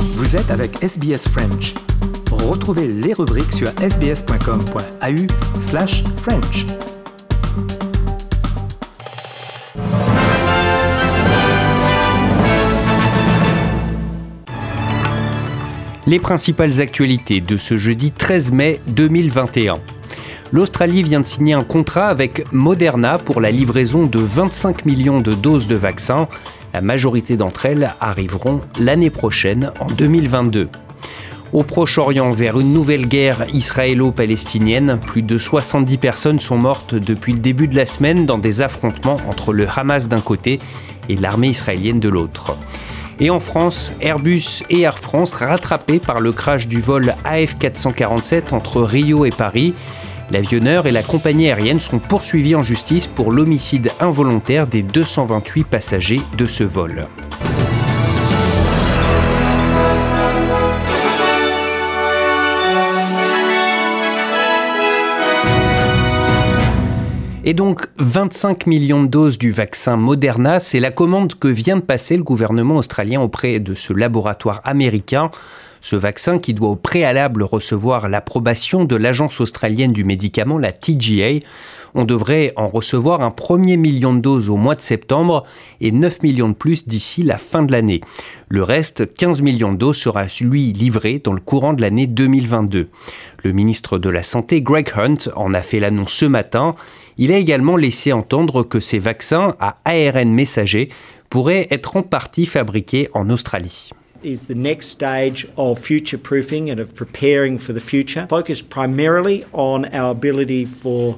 Vous êtes avec SBS French. Retrouvez les rubriques sur sbs.com.au/French. Les principales actualités de ce jeudi 13 mai 2021. L'Australie vient de signer un contrat avec Moderna pour la livraison de 25 millions de doses de vaccins. La majorité d'entre elles arriveront l'année prochaine, en 2022. Au Proche-Orient, vers une nouvelle guerre israélo-palestinienne, plus de 70 personnes sont mortes depuis le début de la semaine dans des affrontements entre le Hamas d'un côté et l'armée israélienne de l'autre. Et en France, Airbus et Air France rattrapés par le crash du vol AF447 entre Rio et Paris. L'avionneur et la compagnie aérienne sont poursuivis en justice pour l'homicide involontaire des 228 passagers de ce vol. Et donc, 25 millions de doses du vaccin Moderna, c'est la commande que vient de passer le gouvernement australien auprès de ce laboratoire américain. Ce vaccin qui doit au préalable recevoir l'approbation de l'Agence australienne du médicament, la TGA. On devrait en recevoir un premier million de doses au mois de septembre et 9 millions de plus d'ici la fin de l'année. Le reste, 15 millions de doses, sera lui livré dans le courant de l'année 2022. Le ministre de la Santé, Greg Hunt, en a fait l'annonce ce matin. Il a également laissé entendre que ces vaccins à ARN messager pourraient être en partie fabriqués en Australie. Is the next stage of future-proofing and of preparing for the future, focused primarily on our ability for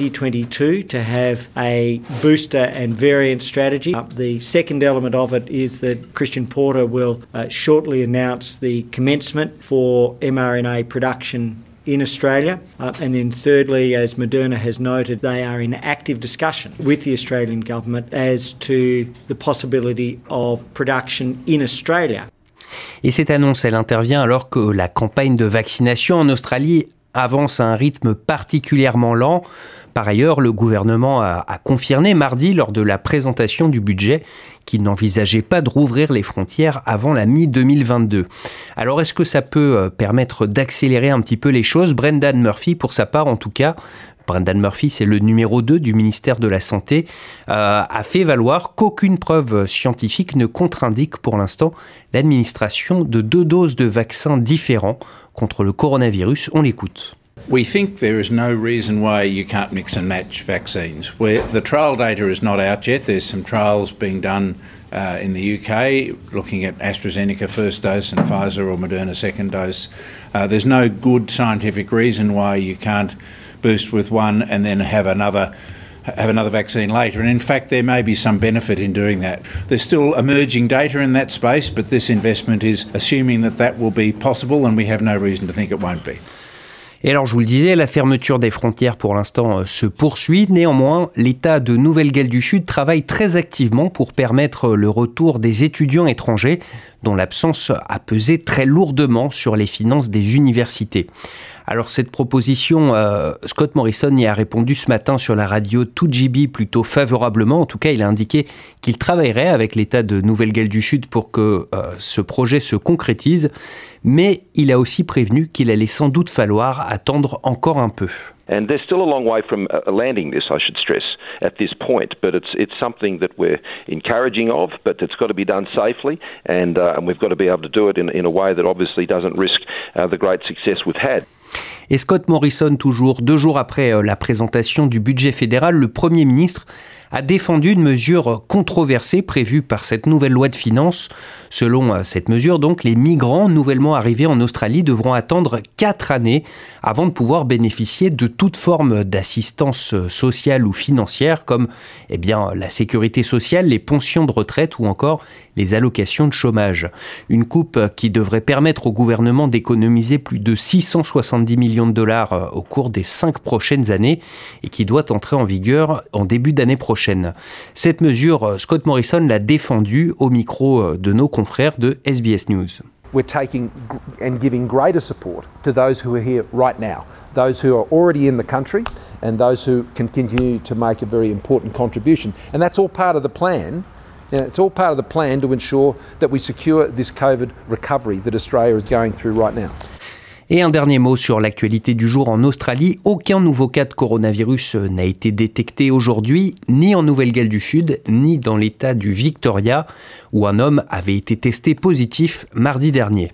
2022 to have a booster and variant strategy. The second element of it is that Christian Porter will shortly announce the commencement for mRNA production in Australia. And then thirdly, as Moderna has noted, they are in active discussion with the Australian government as to the possibility of production in Australia. Et cette annonce, elle intervient alors que la campagne de vaccination en Australie avance à un rythme particulièrement lent. Par ailleurs, le gouvernement a confirmé mardi, lors de la présentation du budget, qu'il n'envisageait pas de rouvrir les frontières avant la mi-2022. Alors, est-ce que ça peut permettre d'accélérer un petit peu les choses ? Brendan Murphy, pour sa part en tout cas, Brendan Murphy, c'est le numéro 2 du ministère de la Santé, a fait valoir qu'aucune preuve scientifique ne contre-indique pour l'instant l'administration de 2 doses de vaccins différents contre le coronavirus. On l'écoute. We think there is no reason why you can't mix and match vaccines. The trial data is not out yet. There's some trials being done in the UK looking at AstraZeneca first dose and Pfizer or Moderna second dose. There's no good scientific reason why you can't boost with one and then have another vaccine later. And in fact, there may be some benefit in doing that. There's still emerging data in that space, but this investment is assuming that will be possible, and we have no reason to think it won't be. Et alors, je vous le disais, la fermeture des frontières pour l'instant se poursuit. Néanmoins, l'État de Nouvelle-Galles du Sud travaille très activement pour permettre le retour des étudiants étrangers dont l'absence a pesé très lourdement sur les finances des universités. Alors cette proposition, Scott Morrison y a répondu ce matin sur la radio 2GB plutôt favorablement. En tout cas, il a indiqué qu'il travaillerait avec l'État de Nouvelle-Galles du Sud pour que ce projet se concrétise. Mais il a aussi prévenu qu'il allait sans doute falloir attendre encore un peu. And there's still a long way from landing this, I should stress, at this point. But it's something that we're encouraging of, but it's got to be done safely, and we've got to be able to do it in a way that obviously doesn't risk the great success we've had. Et Scott Morrison, toujours 2 jours après la présentation du budget fédéral, le Premier ministre a défendu une mesure controversée prévue par cette nouvelle loi de finances. Selon cette mesure, donc, les migrants nouvellement arrivés en Australie devront attendre 4 années avant de pouvoir bénéficier de toute forme d'assistance sociale ou financière, comme la sécurité sociale, les pensions de retraite ou encore les allocations de chômage. Une coupe qui devrait permettre au gouvernement d'économiser plus de 670 millions de dollars au cours des 5 prochaines années et qui doit entrer en vigueur en début d'année prochaine. Cette mesure, Scott Morrison l'a défendue au micro de nos confrères de SBS News. We're taking and giving greater support to those who are here right now, those who are already in the country and those who can continue to make a very important contribution. And that's all part of the plan Yeah, it's all part of the plan to ensure that we secure this COVID recovery that Australia is going through right now. Et un dernier mot sur l'actualité du jour en Australie. Aucun nouveau cas de coronavirus n'a été détecté aujourd'hui, ni en Nouvelle-Galles du Sud, ni dans l'État du Victoria, où un homme avait été testé positif mardi dernier.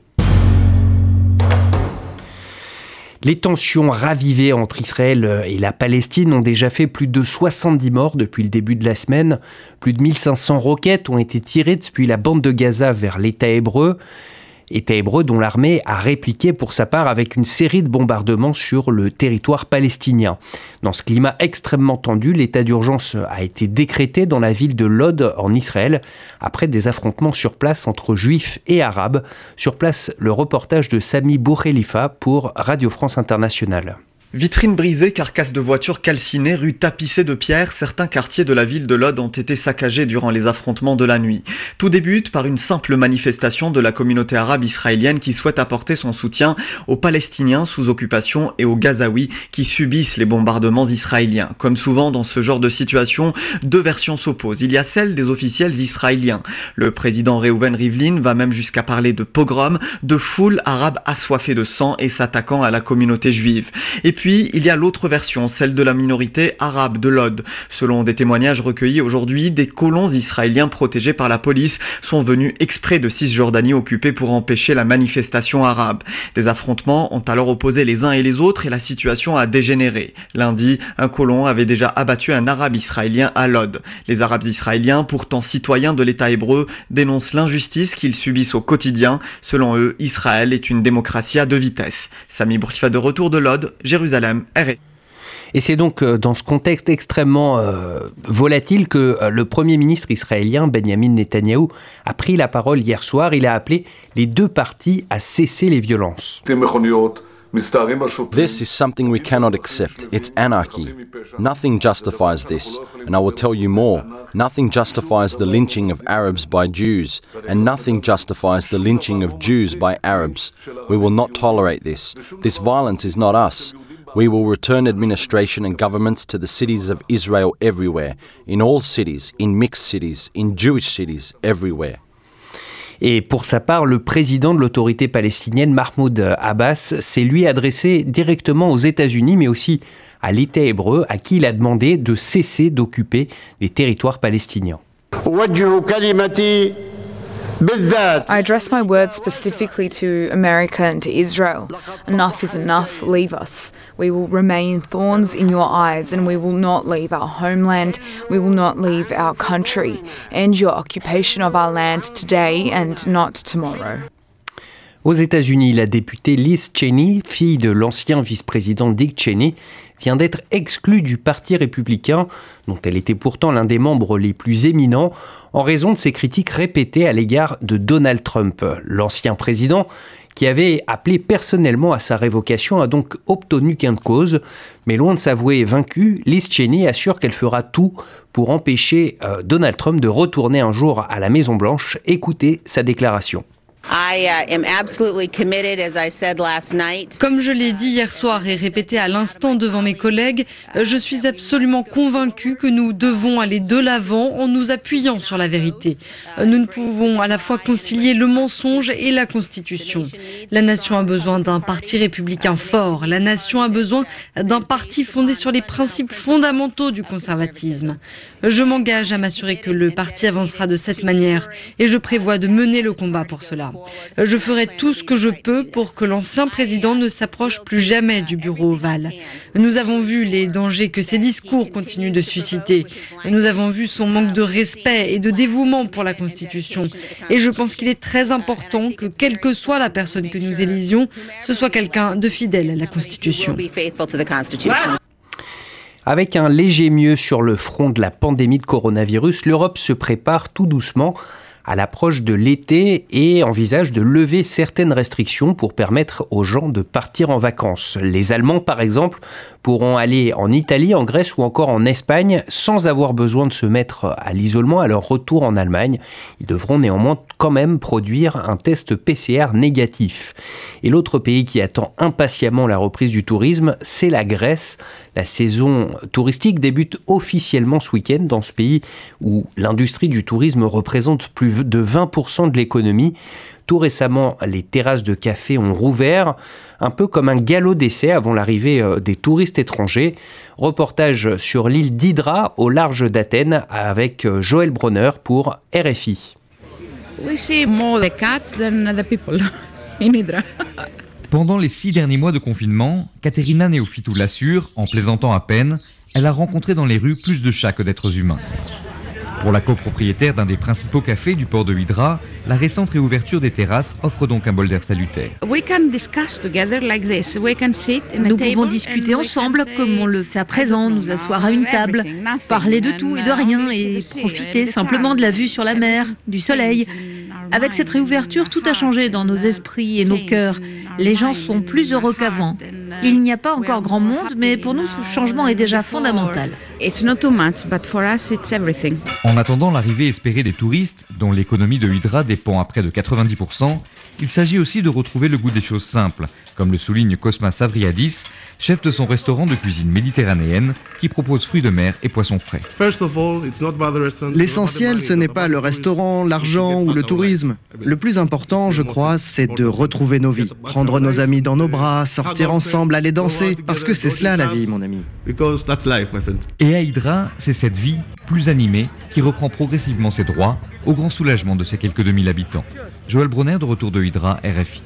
Les tensions ravivées entre Israël et la Palestine ont déjà fait plus de 70 morts depuis le début de la semaine. Plus de 1500 roquettes ont été tirées depuis la bande de Gaza vers l'État hébreu. État hébreu dont l'armée a répliqué pour sa part avec une série de bombardements sur le territoire palestinien. Dans ce climat extrêmement tendu, l'état d'urgence a été décrété dans la ville de Lod en Israël après des affrontements sur place entre juifs et arabes. Sur place, le reportage de Sami Boukhelifa pour Radio France Internationale. Vitrines brisées, carcasses de voitures calcinées, rues tapissées de pierres, certains quartiers de la ville de Lod ont été saccagés durant les affrontements de la nuit. Tout débute par une simple manifestation de la communauté arabe israélienne qui souhaite apporter son soutien aux Palestiniens sous occupation et aux Gazaouis qui subissent les bombardements israéliens. Comme souvent dans ce genre de situation, deux versions s'opposent. Il y a celle des officiels israéliens. Le président Reuven Rivlin va même jusqu'à parler de pogrom, de foules arabes assoiffées de sang et s'attaquant à la communauté juive. Et puis, il y a l'autre version, celle de la minorité arabe de Lod. Selon des témoignages recueillis aujourd'hui, des colons israéliens protégés par la police sont venus exprès de Cisjordanie occupée pour empêcher la manifestation arabe. Des affrontements ont alors opposé les uns et les autres et la situation a dégénéré. Lundi, un colon avait déjà abattu un arabe israélien à Lod. Les arabes israéliens, pourtant citoyens de l'État hébreu, dénoncent l'injustice qu'ils subissent au quotidien. Selon eux, Israël est une démocratie à deux vitesses. Sami Boukhelifa de retour de Lod, Jérusalem. Et c'est donc dans ce contexte extrêmement volatile que le Premier ministre israélien Benjamin Netanyahou a pris la parole hier soir. Il a appelé les deux parties à cesser les violences. This is something we cannot accept. It's anarchy. Nothing justifies this. And I will tell you more. Nothing justifies the lynching of Arabs by Jews. And nothing justifies the lynching of Jews by Arabs. We will not tolerate this. This violence is not us. We will return administration and governments to the cities of Israel everywhere, in all cities, in mixed cities, in Jewish cities, everywhere. Et pour sa part, le président de l'autorité palestinienne, Mahmoud Abbas, s'est lui adressé directement aux États-Unis, mais aussi à l'État hébreu, à qui il a demandé de cesser d'occuper les territoires palestiniens. I address my words specifically to America and to Israel. Enough is enough. Leave us. We will remain thorns in your eyes, and we will not leave our homeland. We will not leave our country. End your occupation of our land today and not tomorrow. Aux États-Unis, la députée Liz Cheney, fille de l'ancien vice-président Dick Cheney, vient d'être exclue du Parti républicain, dont elle était pourtant l'un des membres les plus éminents, en raison de ses critiques répétées à l'égard de Donald Trump. L'ancien président, qui avait appelé personnellement à sa révocation, a donc obtenu gain de cause. Mais loin de s'avouer vaincu, Liz Cheney assure qu'elle fera tout pour empêcher Donald Trump de retourner un jour à la Maison-Blanche. Écoutez sa déclaration. Comme je l'ai dit hier soir et répété à l'instant devant mes collègues, je suis absolument convaincue que nous devons aller de l'avant en nous appuyant sur la vérité. Nous ne pouvons à la fois concilier le mensonge et la Constitution. La nation a besoin d'un parti républicain fort. La nation a besoin d'un parti fondé sur les principes fondamentaux du conservatisme. Je m'engage à m'assurer que le parti avancera de cette manière et je prévois de mener le combat pour cela. Je ferai tout ce que je peux pour que l'ancien président ne s'approche plus jamais du bureau ovale. Nous avons vu les dangers que ses discours continuent de susciter. Nous avons vu son manque de respect et de dévouement pour la Constitution. Et je pense qu'il est très important que, quelle que soit la personne que nous élisions, ce soit quelqu'un de fidèle à la Constitution. Avec un léger mieux sur le front de la pandémie de coronavirus, l'Europe se prépare tout doucement à l'approche de l'été et envisage de lever certaines restrictions pour permettre aux gens de partir en vacances. Les Allemands, par exemple, pourront aller en Italie, en Grèce ou encore en Espagne sans avoir besoin de se mettre à l'isolement à leur retour en Allemagne. Ils devront néanmoins quand même produire un test PCR négatif. Et l'autre pays qui attend impatiemment la reprise du tourisme, c'est la Grèce. La saison touristique débute officiellement ce week-end dans ce pays où l'industrie du tourisme représente plus de 20% de l'économie. Tout récemment, les terrasses de café ont rouvert, un peu comme un galop d'essai avant l'arrivée des touristes étrangers. Reportage sur l'île d'Hydra, au large d'Athènes, avec Joël Bronner pour RFI. We see more the cats than the people in Hydra. Pendant les 6 derniers mois de confinement, Katerina Néophytou l'assure, en plaisantant à peine, elle a rencontré dans les rues plus de chats que d'êtres humains. Pour la copropriétaire d'un des principaux cafés du port de Hydra, la récente réouverture des terrasses offre donc un bol d'air salutaire. Nous pouvons discuter ensemble comme on le fait à présent, nous asseoir à une table, parler de tout et de rien et profiter simplement de la vue sur la mer, du soleil. Avec cette réouverture, tout a changé dans nos esprits et nos cœurs. Les gens sont plus heureux qu'avant. Il n'y a pas encore grand monde, mais pour nous, ce changement est déjà fondamental. En attendant l'arrivée espérée des touristes, dont l'économie de Hydra dépend à près de 90%, il s'agit aussi de retrouver le goût des choses simples, comme le souligne Cosmas Savriadis, chef de son restaurant de cuisine méditerranéenne qui propose fruits de mer et poissons frais. L'essentiel, ce n'est pas le restaurant, l'argent ou le tourisme. Le plus important, je crois, c'est de retrouver nos vies, prendre nos amis dans nos bras, sortir ensemble, aller danser, parce que c'est cela la vie, mon ami. Et à Hydra, c'est cette vie, plus animée, qui reprend progressivement ses droits, au grand soulagement de ses quelques 2000 habitants. Joël Bronner, de retour de Hydra, RFI.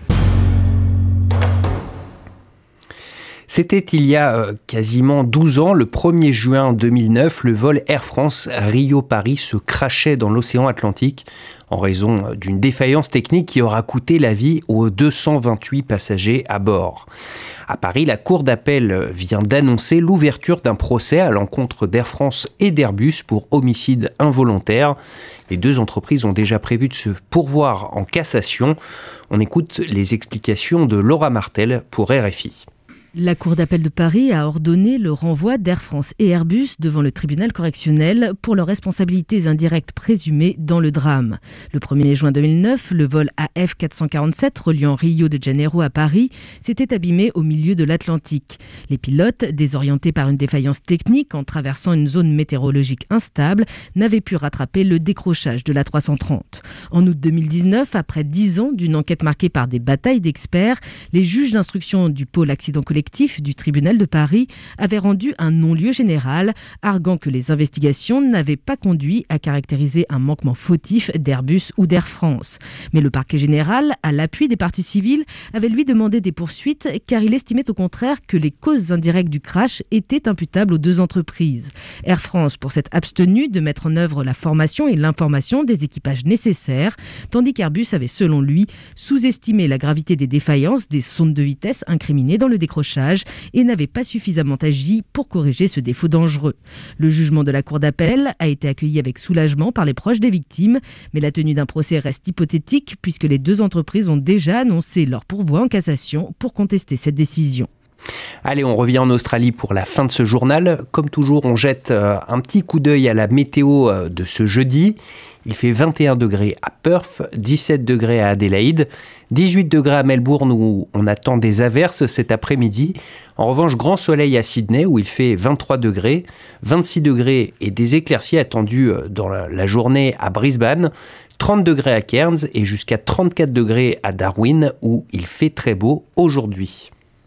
C'était il y a quasiment 12 ans, le 1er juin 2009, le vol Air France Rio-Paris se crachait dans l'océan Atlantique en raison d'une défaillance technique qui aura coûté la vie aux 228 passagers à bord. À Paris, la Cour d'appel vient d'annoncer l'ouverture d'un procès à l'encontre d'Air France et d'Airbus pour homicide involontaire. Les deux entreprises ont déjà prévu de se pourvoir en cassation. On écoute les explications de Laura Martel pour RFI. La Cour d'appel de Paris a ordonné le renvoi d'Air France et Airbus devant le tribunal correctionnel pour leurs responsabilités indirectes présumées dans le drame. Le 1er juin 2009, le vol AF 447 reliant Rio de Janeiro à Paris s'était abîmé au milieu de l'Atlantique. Les pilotes, désorientés par une défaillance technique en traversant une zone météorologique instable, n'avaient pu rattraper le décrochage de la 330. En août 2019, après 10 ans d'une enquête marquée par des batailles d'experts, les juges d'instruction du pôle accident collectif du tribunal de Paris avait rendu un non-lieu général, arguant que les investigations n'avaient pas conduit à caractériser un manquement fautif d'Airbus ou d'Air France. Mais le parquet général, à l'appui des parties civiles, avait lui demandé des poursuites car il estimait au contraire que les causes indirectes du crash étaient imputables aux deux entreprises. Air France pour s'être abstenu de mettre en œuvre la formation et l'information des équipages nécessaires, tandis qu'Airbus avait selon lui sous-estimé la gravité des défaillances des sondes de vitesse incriminées dans le décrochage et n'avait pas suffisamment agi pour corriger ce défaut dangereux. Le jugement de la Cour d'appel a été accueilli avec soulagement par les proches des victimes, mais la tenue d'un procès reste hypothétique puisque les deux entreprises ont déjà annoncé leur pourvoi en cassation pour contester cette décision. Allez, on revient en Australie pour la fin de ce journal. Comme toujours, on jette un petit coup d'œil à la météo de ce jeudi. Il fait 21 degrés à Perth, 17 degrés à Adélaïde, 18 degrés à Melbourne où on attend des averses cet après-midi. En revanche, grand soleil à Sydney où il fait 23 degrés, 26 degrés et des éclaircies attendues dans la journée à Brisbane, 30 degrés à Cairns et jusqu'à 34 degrés à Darwin où il fait très beau aujourd'hui.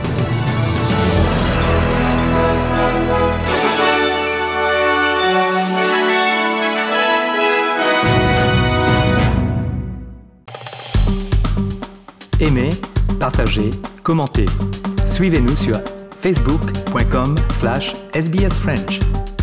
Aimez, partagez, commentez. Suivez-nous sur facebook.com/sbsfrench.